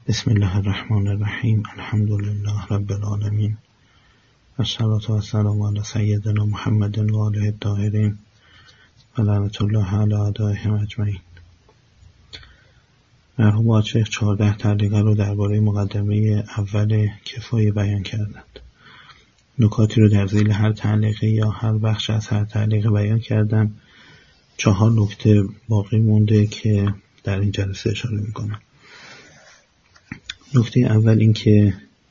بسم الله الرحمن الرحیم. الحمد لله رب العالمین و الصلاة و السلام علی سیدنا محمد و آله الطاهرین و لعنت الله علی اعدائهم اجمعین. مرحوم آقاشیخ 14 تعلیقه رو درباره مقدمه اول کفایه بیان کردند. نکاتی رو در ذیل هر تعلیقه یا هر بخش از هر تعلیقه بیان کردم. 4 نکته باقی مونده که در این جلسه اشاره میکنم. نکته اول این که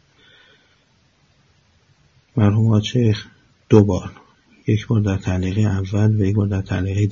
مرحوم آقاشیخ 2 بار، یک بار در تعلیقه اول و یک بار در تعلیقه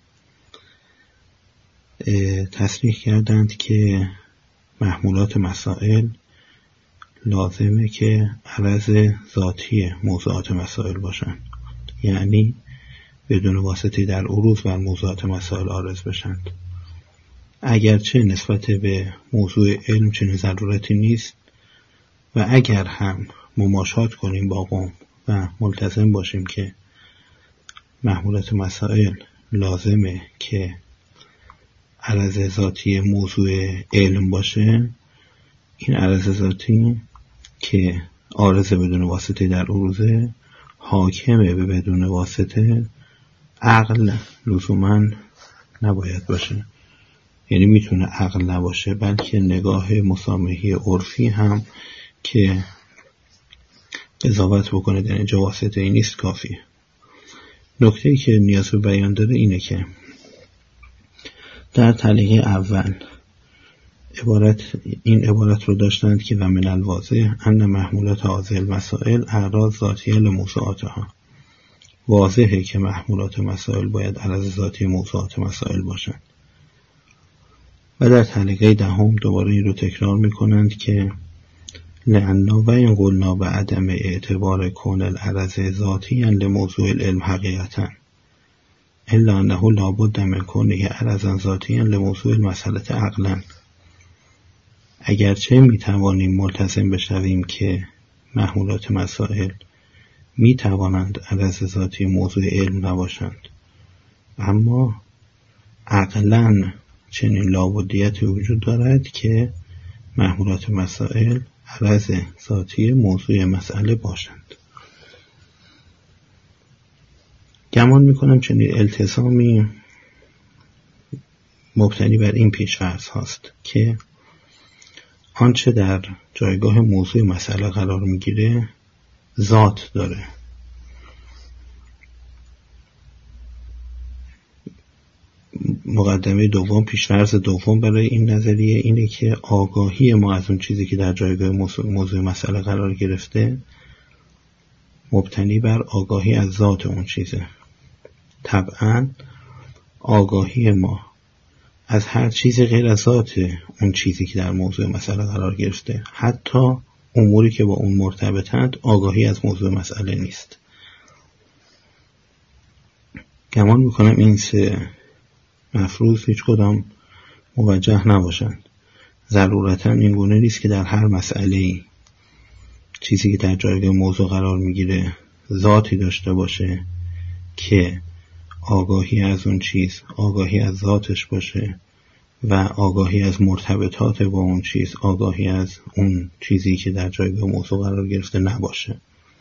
10 تصریح کردند که محمولات مسائل لازمه که عرض ذاتی موضوعات مسائل باشند، یعنی بدون واسطه در عروض بر موضوعات مسائل عارض بشند. اگرچه نسبت به موضوع علم چنین ضرورتی نیست و اگر هم مماشات کنیم با قوم و ملتزم باشیم که محمولات مسائل لازمه که عرض ذاتی موضوع علم باشه، این عرض ذاتی که عارض بدون واسطه در عروضه حاکمه به بدون واسطه، عقل لزوما نباید باشه. یعنی میتونه عقل نباشه، بلکه نگاه مسامحی عرفی هم که قضاوت بکنه در اینجا واسطه ای نیست کافیه. نکته‌ای که نیاز به بیان داره اینه که در تعلیقه اول این عبارت رو داشتند که و من الواضح ان محمولات هذه المسائل اعراض ذاتیه لموضوعاتها. واضحه که محمولات مسائل باید عرض ذاتی موضوعات مسائل باشند. و در تعلیقه 10 دوباره این رو تکرار میکنند که لأننا و این قلنا به عدم اعتبار کون العرض ذاتی لموضوع العلم حقیقتا الا انه لابد من کونه عرضا ذاتی لموضوع المسئله عقلا. اگرچه میتوانیم ملتزم بشویم که محمولات مسائل میتوانند عرض ذاتی موضوع علم نباشند، اما عقلا چنین لابدیتی وجود دارد که محمولات مسائل عرض ذاتی موضوع مسئله باشند. گمان میکنم چنین التزامی مبتنی بر این پیش‌فرض هاست که آنچه در جایگاه موضوع مسئله قرار میگیره ذات داره. مقدمه دوم، پیش‌فرض دوم برای این نظریه اینه که آگاهی ما از اون چیزی که در جایگاه موضوع مسئله قرار گرفته مبتنی بر آگاهی از ذات اون چیزه. طبعا آگاهی ما از هر چیزی غیر از ذات اون چیزی که در موضوع مسئله قرار گرفته، حتی اموری که با اون مرتبطند، آگاهی از موضوع مسئله نیست. گمان میکنم این 3 مفروض هیچ کدام موجه نباشند. ضرورتا این گونه نیست که در هر مسئله‌ای چیزی که در جایگاه موضوع قرار میگیره ذاتی داشته باشه که آگاهی از اون چیز آگاهی از ذاتش باشه و آگاهی از مرتبطات با اون چیز آگاهی از اون چیزی که در جایگاه موضوع قرار گرفته نباشه.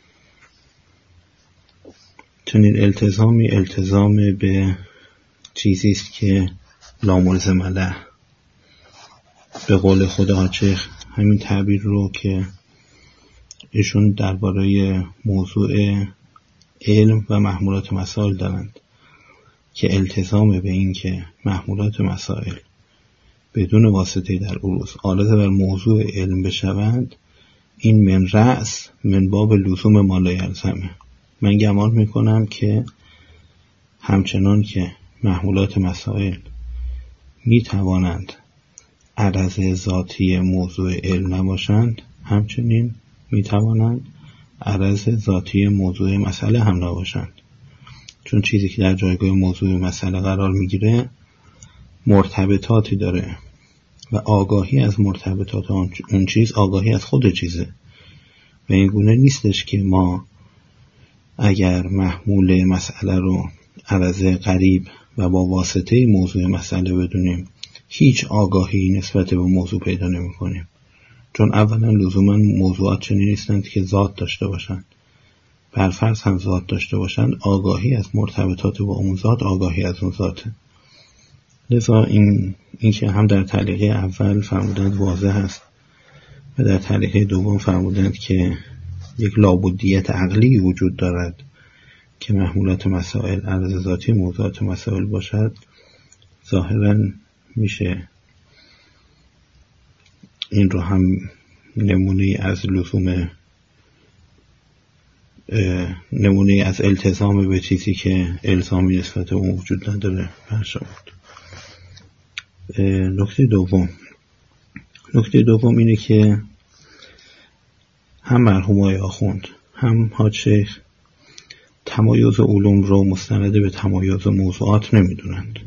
چنین التزامی التزام به چیزی است که لا ملزم له. به قول خود آقاشیخ همین تعبیر رو که ایشون درباره موضوع علم و محمولات مسائل دارند که التزام به این که محمولات مسائل بدون واسطه در عروض عارض بر موضوع علم بشوند، این من رأس من باب لزوم ما لا یلزمه. من گمان میکنم که همچنان که محمولات مسائل می توانند عرض ذاتی موضوع علم نباشند، همچنین می توانند عرض ذاتی موضوع مسئله هم نباشند. چون چیزی که در جایگاه موضوع مسئله قرار می گیره مرتبطاتی داره و آگاهی از مرتبطات اون چیز آگاهی از خود چیزه. و این گونه نیستش که ما اگر محمول مسئله رو عرض قریب و با واسطه موضوع مسئله بدونیم هیچ آگاهی نسبت به موضوع پیدا نمی کنیم. چون اولا لزوما موضوعات چنین نیستند که ذات داشته باشند. برفرض هم ذات داشته باشند، آگاهی از مرتبطات با اون ذات آگاهی از اون ذاته. لذا این که هم در تعلیقه اول فرمودند واضح است و در تعلیقه دوم فرمودند که یک لابدیت عقلی وجود دارد که محمولات مسائل عرض ذاتی موضوعات مسائل باشد، ظاهرا میشه این رو هم نمونه از التزام به چیزی که الزامی نسبت اون وجود نداره برشمرد. نکته دوم اینه که هم مرحوم آقای آخوند هم حاج شیخ تمایز علوم رو مستند به تمایز موضوعات نمیدونند،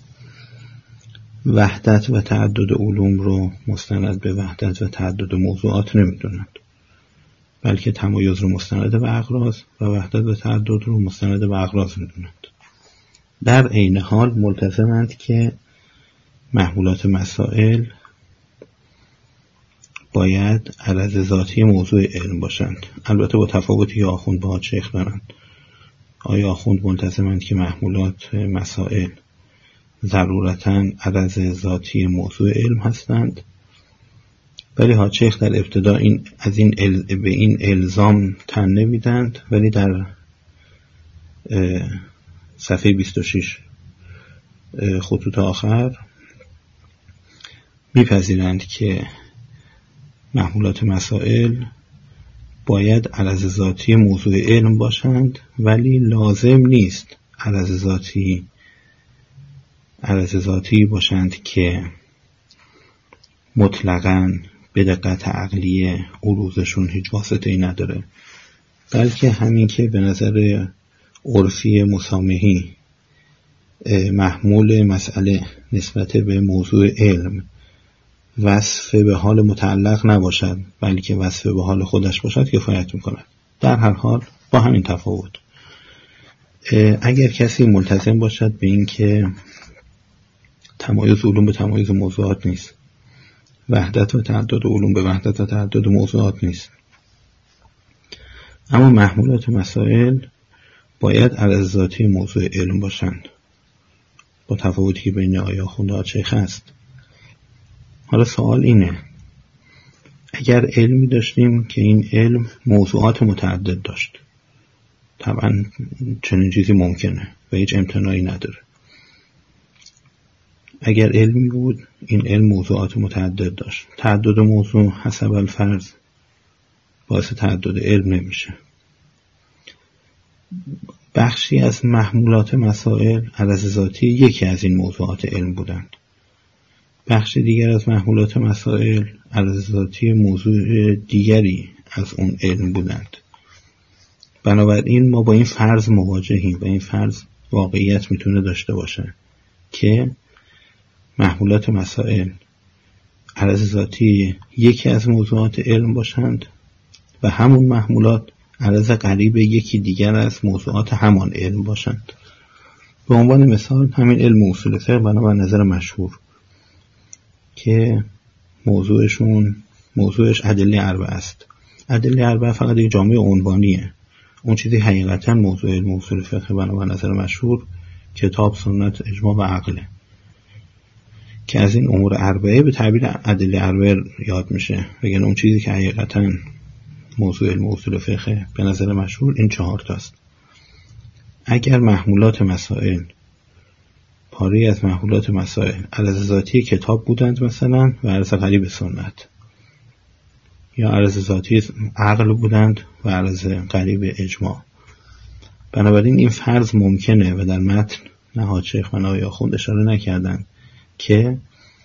وحدت و تعدد علوم رو مستند به وحدت و تعدد موضوعات نمیدونند، بلکه تمایز رو مستند به اغراض و وحدت و تعدد رو مستند به اغراض میدونند. در عین حال ملتزمند که محمولات مسائل باید عرض ذاتی موضوع علم باشند، البته با تفاوتی که آخوند با شیخ دارند. آیا آخوند ملتزمند که محمولات مسائل ضرورتاً عرض ذاتی موضوع علم هستند، ولی حاج شیخ در ابتدا به این الزام تن نمیدند، ولی در صفحه 26 خطوط آخر میپذیرند که محمولات مسائل باید عرض ذاتی موضوع علم باشند، ولی لازم نیست عرض ذاتی باشند که مطلقاً به دقت عقلی عروضشون هیچ واسطه‌ای نداره، بلکه همین که به نظر عرفی مسامحی محمول مسئله نسبت به موضوع علم وصف به حال متعلق نباشد، بلکه وصف به حال خودش باشد کفایت میکند. در هر حال با همین تفاوت، اگر کسی ملتزم باشد به این که تمایز علوم به تمایز موضوعات نیست، وحدت و تعدد علوم به وحدت و تعدد موضوعات نیست، اما محمولات مسائل باید عرض ذاتی موضوع علم باشند، با تفاوتی که بین آقای آخوند و حاج شیخ است. حالا سوال اینه، اگر علمی داشتیم که این علم موضوعات متعدد داشت، طبعا چنین چیزی ممکنه و هیچ امتناعی نداره. اگر علمی بود این علم موضوعات متعدد داشت، تعدد موضوع حسب الفرض باعث تعدد علم نمیشه. بخشی از محمولات مسائل عرض ذاتی یکی از این موضوعات علم بودند، بخش دیگر از محمولات مسائل عرض ذاتی موضوع دیگری از اون علم بودند. بنابراین ما با این فرض مواجهیم و این فرض واقعیت میتونه داشته باشه که محمولات مسائل عرض ذاتی یکی از موضوعات علم باشند و همون محمولات عرض قریب یکی دیگر از موضوعات همان علم باشند. به عنوان مثال همین علم اصول فقه بنابر نظر مشهور که موضوعش ادله اربعه است. ادله اربعه فقط یک جامعه عنوانیه. اون چیزی حقیقتا موضوع علم اصول فقه بنابر نظر مشهور کتاب، سنت، اجماع و عقله، که از این امور اربعه به تعبیر ادله اربعه یاد میشه. بگن اون چیزی که حقیقتا موضوع علم اصول فقه به نظر مشهور این 4 تاست. اگر محمولات مسائل پاری از محمولات مسائل عرض ذاتی کتاب بودند مثلا و عرض قریب سنت، یا عرض ذاتی عقل بودند و عرض قریب اجماع، بنابراین این فرض ممکنه و در متن نه حاج شیخ و نه آقای آخوند اشاره نکردند که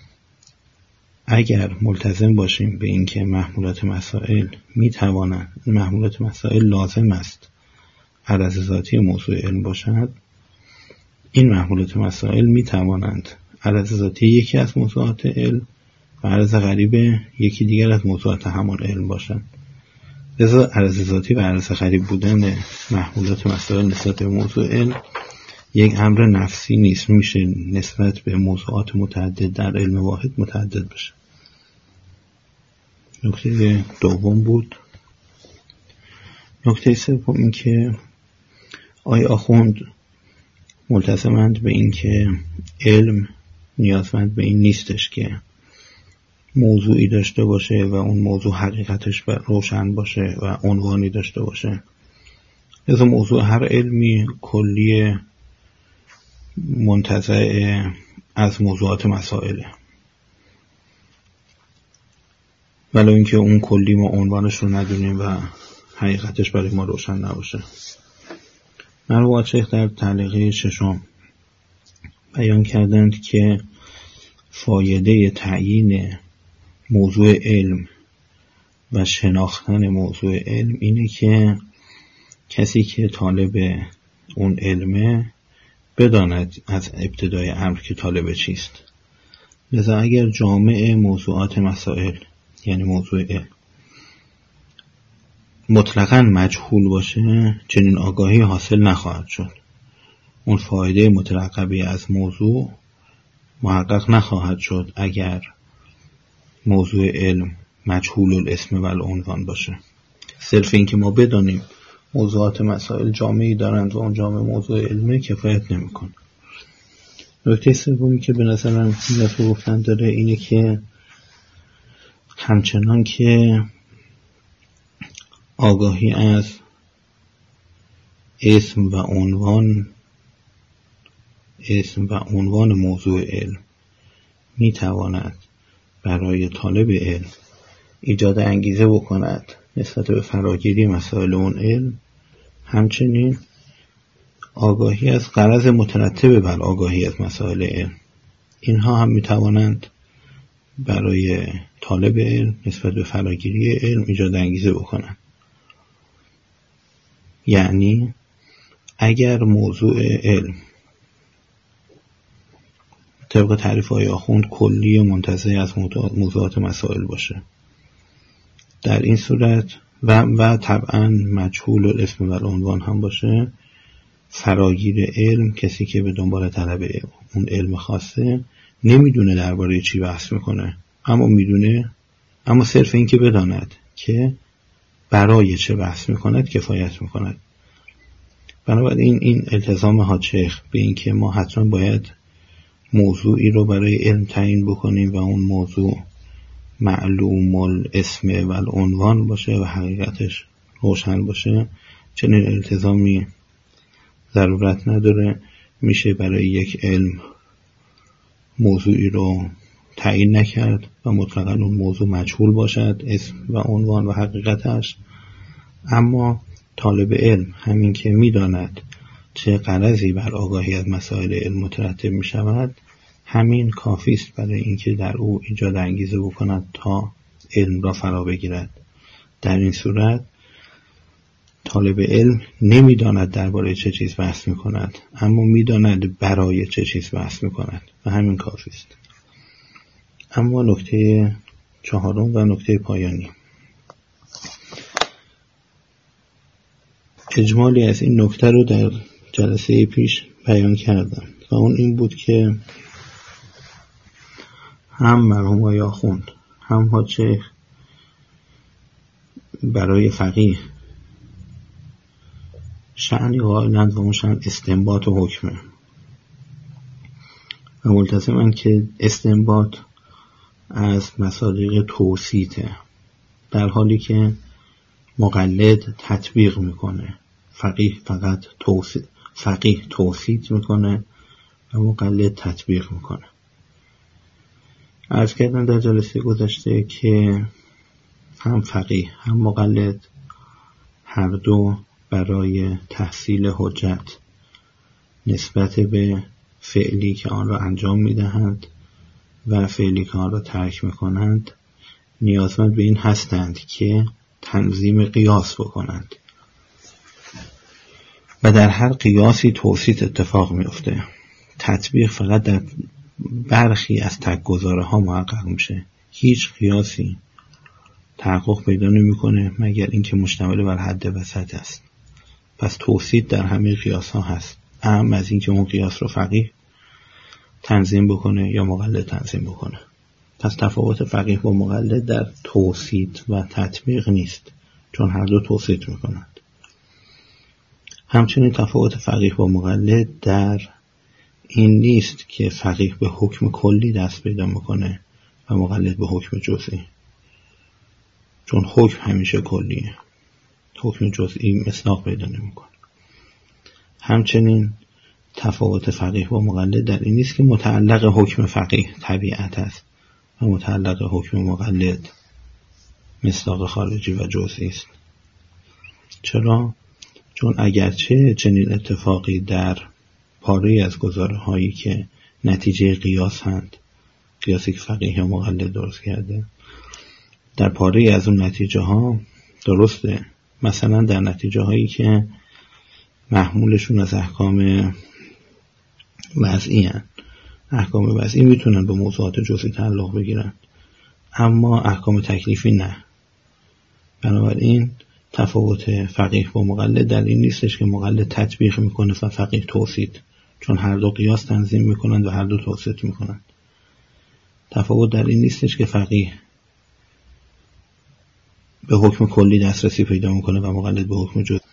اگر ملتزم باشیم به این که محمولات مسائل محمولات مسائل لازم است عرض ذاتی موضوع علم باشد، این محمولات مسائل می توانند عرض ذاتی یکی از موضوعات علم و عرض قریب یکی دیگر از موضوعات همان علم باشند. لذا عرض ذاتی و عرض قریب بودن محمولات مسائل نسبت به موضوع علم یک امر نفسی نیست، میشه نسبت به موضوعات متعدد در علم واحد متعدد بشه. نکته دوم بود. نکته سوم این که آیا آخوند ملتزمند به این که علم نیازمند به این نیستش که موضوعی داشته باشه و اون موضوع حقیقتش روشن باشه و عنوانی داشته باشه. لذا موضوع هر علمی کلی منتزع از موضوعات مسائله، ولی اینکه اون کلی ما عنوانش رو ندونیم و حقیقتش برای ما روشن نباشه. مرحوم شیخ در تعلیق ششم بیان کردند که فایده تعیین موضوع علم و شناختن موضوع علم اینه که کسی که طالب اون علمه بداند از ابتدای امر که طالب چیست. لذا اگر جامع موضوعات مسائل یعنی موضوع علم مطلقاً مجهول باشه، چنین آگاهی حاصل نخواهد شد. اون فایده مترقبه از موضوع محقق نخواهد شد اگر موضوع علم مجهول الاسم و العنوان باشه. صرف این که ما بدانیم موضوعات مسائل جامعی دارند و اون جامعه موضوع علمی کفایت نمی‌کنه. نکته سومی که به نظر من نیاز گفتن داره اینه که همچنان که آگاهی از اسم و عنوان موضوع علم میتواند برای طالب علم ایجاد انگیزه بکند نسبت به فراگیری مسائل اون علم، همچنین آگاهی از غرض مترتب بر آگاهی از مسائل علم، اینها هم میتوانند برای طالب علم نسبت به فراگیری علم ایجاد انگیزه بکنند. یعنی اگر موضوع علم طبق تعریف های آخوند کلی منتزع از موضوعات مسائل باشه، در این صورت و طبعا مجهول الاسم و العنوان هم باشه، فراگیر علم، کسی که به دنبال طلب اون علم خاصه نمیدونه درباره چی بحث میکنه، اما صرف این که بداند که برای چه بحث میکند کفایت میکند. بنابراین این التزام حاجیخ به این که ما حتما باید موضوعی رو برای علم تعیین بکنیم و اون موضوع معلوم الاسم و العنوان باشه و حقیقتش روشن باشه، چنین التزامی ضرورت نداره. میشه برای یک علم موضوعی رو تعیین نکرد و مطلقاً اون موضوع مجهول باشد، اسم و عنوان و حقیقتش، اما طالب علم همین که میداند چه غرضی بر آگاهی از مسائل علم مترتب می شود، همین کافی است برای اینکه در او ایجاد انگیزه بکند تا علم را فرا بگیرد. در این صورت طالب علم نمیداند درباره چه چیز بحث می کند، اما میداند برای چه چیز بحث می کند و همین کافی است. اما نکته چهارم و نکته پایانی، اجمالی از این نکته رو در جلسه پیش بیان کردم و اون این بود که هم مرحوم آقای آخوند هم حاجیخ برای فقیه شأنی قائلند و اون شأن استنباط و حکمه و ملتزمند که استنباط از مصادیق توصیته، در حالی که مقلد تطبیق میکنه. فقیه توصیت میکنه و مقلد تطبیق میکنه. عرض کردم در جلسه گذشته که هم فقیه هم مقلد هر دو برای تحصیل حجت نسبت به فعلی که آن را انجام میدهند و فعلی که آن را ترک میکنند نیازمند به این هستند که تنظیم قیاس بکنند و در هر قیاسی توصیت اتفاق میفته. تطبیق فقط در برخی از تک‌گذاره ها محقق میشه. هیچ قیاسی تحقق پیدا نمیکنه مگر اینکه مشتمل بر حد وسط است. پس توصیت در همه قیاس ها هست، اهم از اینکه اون قیاس رو فقیه تنظیم بکنه یا مقلد تنظیم بکنه. پس تفاوت فقیه با مقلد در توصیت و تطبیق نیست، چون هر دو توصیت میکنند. همچنین تفاوت فقیه با مقلد در این نیست که فقیه به حکم کلی دست پیدا میکنه و مقلد به حکم جزئی، چون حکم همیشه کلیه، حکم جزئی مصداق پیدا نمیکنه. همچنین تفاوت فقیه با مقلد در این نیست که متعلق حکم فقیه طبیعت است و متعلق حکم مقلد مصداق خارجی و جزئی است. چرا؟ چون اگرچه چنین اتفاقی در پاره از گزاره هایی که نتیجه قیاس هند، قیاسی که فقیه یا مقلد درست کرده، در پاره از اون نتیجه ها درسته، مثلا در نتیجه هایی که محمولشون از احکام وضعی هست، احکام وضعی میتونن به موضوعات جزئی تعلق بگیرن، اما احکام تکلیفی نه. بنابراین تفاوت فقیه با مقلد در این نیستش که مقلد تطبیق میکنه و فقیه توصیت، چون هر دو قیاس تنظیم میکنند و هر دو توصیت میکنند. تفاوت در این نیستش که فقیه به حکم کلی دسترسی پیدا میکنه و مقلد به حکم جزئی.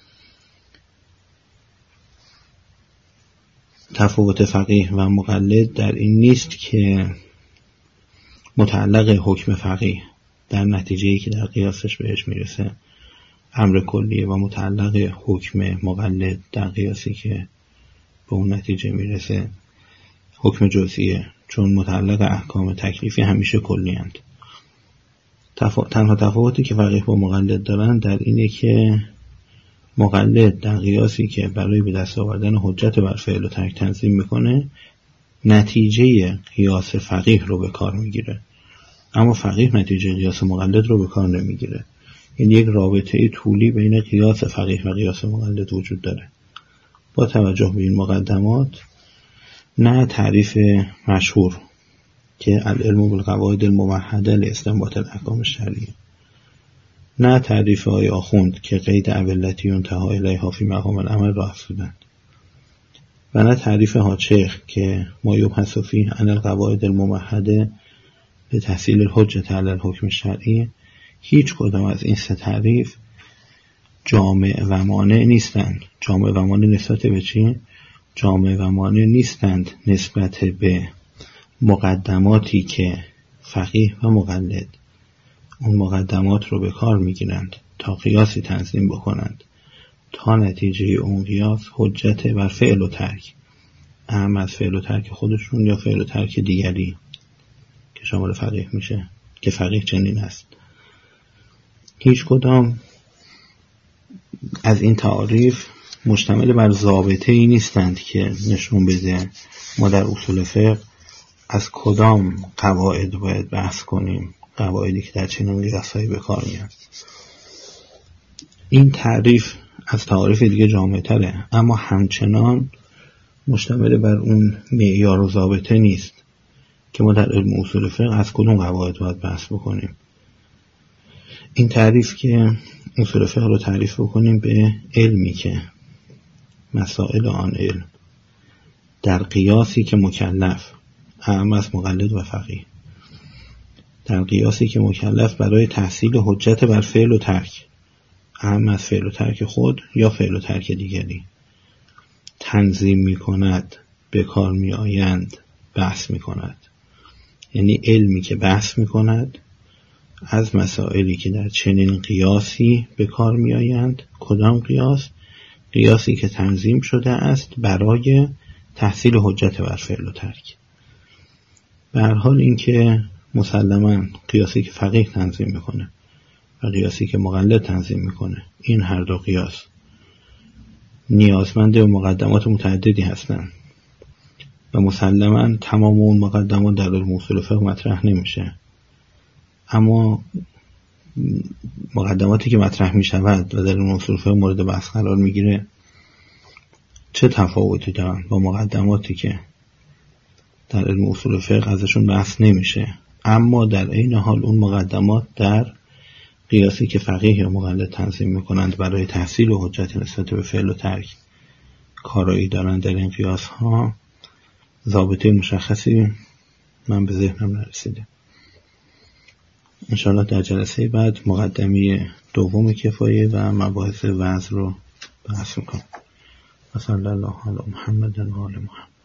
تفاوت فقیه و مقلد در این نیست که متعلق حکم فقیه در نتیجه‌ای که در قیاسش بهش میرسه امر کلیه و متعلق حکم مقلد در قیاسی که به اون نتیجه میرسه حکم جزئیه، چون متعلق احکام تکلیفی همیشه کلی هستند. تنها تفاوتی که فقیه با مقلد دارن در اینه که مقلد در قیاسی که برای به دست آوردن حجت بر فعل و ترک تنظیم میکنه نتیجه قیاس فقیه رو به کار میگیره، اما فقیه نتیجه قیاس مقلد رو به کار نمیگیره. این یک رابطه طولی بین قیاس فقیه و قیاس مقلد وجود داره. با توجه به این مقدمات، نه تعریف مشهور که العلم بالقواعد الموحده لاستنباط الاحکام الشرعیه، نه تعریف های آخوند که قید علتی انتها الیها فی مقام العمل را افزودند، و نه تعریف حاجیخ که ما یبحث فیه عن القواعد الموحده به تحصیل الحجة علی الحکم الشرعی. هیچ کدام از این سه تعریف جامع و مانع نیستند. جامع و مانع نسبت به چی؟ جامع و مانع نیستند نسبت به مقدماتی که فقیه و مقلد اون مقدمات رو به کار میگیرند تا قیاسی تنظیم بکنند تا نتیجه اون قیاس حجت بر فعل و ترک، اهم از فعل و ترک خودشون یا فعل و ترک دیگری که شامل فقیه میشه، که فقیه چنین است. هیچ کدام از این تعاریف مشتمل بر ضابطه ای نیستند که نشون بده ما در اصول فقه از کدام قواعد باید بحث کنیم، قواعدی که در چنین قیاسایی به کار میاد. این تعریف از تعاریف دیگه جامع تره، اما همچنان مشتمل بر اون معیار و ضابطه نیست که ما در علم اصول فقه از کدوم قواعد باید بحث بکنیم. این تعریف که اصول فقه رو تعریف بکنیم به علمی که مسائل آن علم در قیاسی که مکلف اهم از مقلد و فقیه، در قیاسی که مکلف برای تحصیل حجت بر فعل و ترک اهم از فعل و ترک خود یا فعل و ترک دیگری تنظیم می کند، به کار می آیند، بحث می کند. یعنی علمی که بحث می کند از مسائلی که در چنین قیاسی به کار می آیند. کدام قیاس؟ قیاسی که تنظیم شده است برای تحصیل حجت بر فعل و ترک. به هر حال این که مسلماً قیاسی که فقیه تنظیم میکنه و قیاسی که مقلد تنظیم میکنه، این هر دو قیاس نیازمند مقدمات متعددی هستند و مسلماً تمام اون مقدمات در علم اصول فقه مطرح نمیشه، اما مقدماتی که مطرح میشود و در علم اصول فقه مورد بحث قرار میگیره چه تفاوتی دارن با مقدماتی که در علم اصول فقه ازشون بحث نمیشه، اما در این حال اون مقدمات در قیاسی که فقیه یا مقلد تنظیم میکنند برای تحصیل و حجت نسبت به فعل و ترک کارایی دارند. در این قیاس ها ضابطه مشخصی من به ذهنم نرسیده. انشاءالله در جلسه بعد مقدمه دوم کفایه و مباحث وعظ رو بحث میکنم. صلی الله علی محمد و آل محمد.